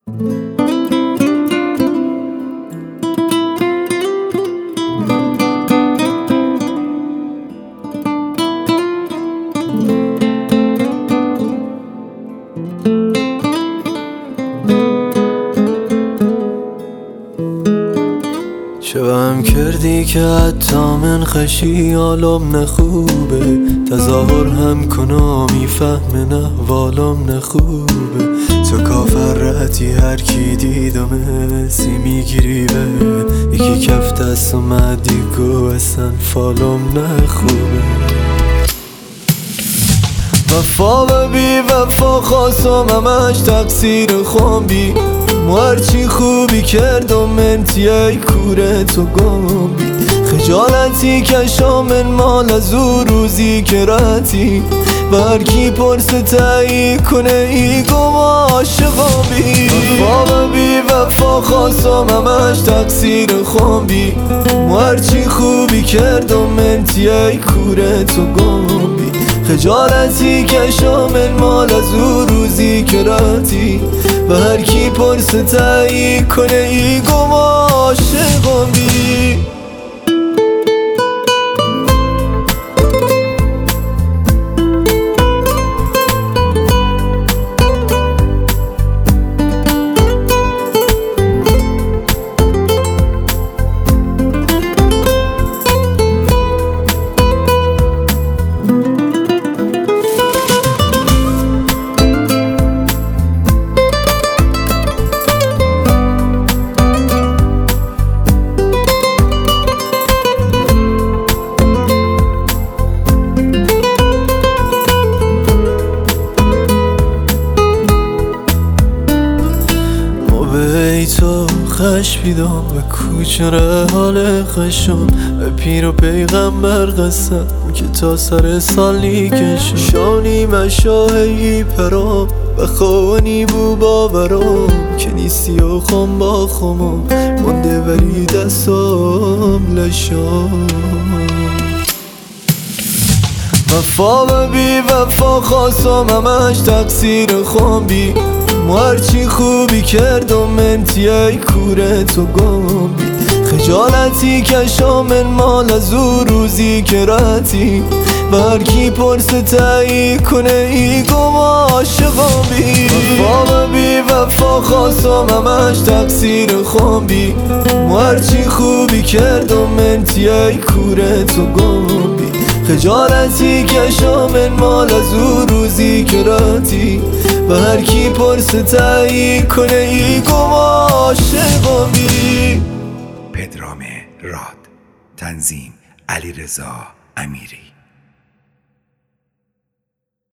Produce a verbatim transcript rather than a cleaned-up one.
چه بهم کردی که حتی من خشی حالم نخوبه، تظاهر هم کنم میفهم نه والم نخوبه. تو کافرتی هر کی دیدمه سی میگیری به یکی کف دست اومدی گو اصلا فالم نخوبه. وفا و بی وفا خواستم همش تقصیر خوابی، هرچی خوبی کردم منتی ای کوره تو گم بی. خجالتی کشم من مال از او روزی که رتی و هر کی پرسه تایی کنه ای گم عاشقم بی. وفا و بی وفا خواستم همش تقصیر خوابی، هرچی خوبی کردم منتی ای کوره تو گم بی. خجالتی کشم من مال از او روزی که رتی و هر کی پرسه تایی کنه ای گم عاشقم بی. تو خش بیدم به کوچه حال خشم، به پیر و پیغمبر قسم که تا سر سالی کشم. شانی مشاهی پرام و خوانی بو باورم که نیستی و خم با خمم منده ولی دستم لشام. وفا و بی وفا خواستم همش تقصیر خوابی، هرچی خوبی کردم منتی ای کوره تو گم بی. خجالتی کشم من مال از او روزی که رتی و هر کی پرسه تایی کنه ای گم عاشقم بی. وفا و بی وفا خواستم همش تقصیر خوابی، هرچی خوبی کردم منتی ای کوره تو گم بی. خجالتی کشم من مال از او روزی که رتی و هر کی پرسه تایی کنه ای گم عاشقم بی. پدرام راد، تنظیم علیرضا امیری.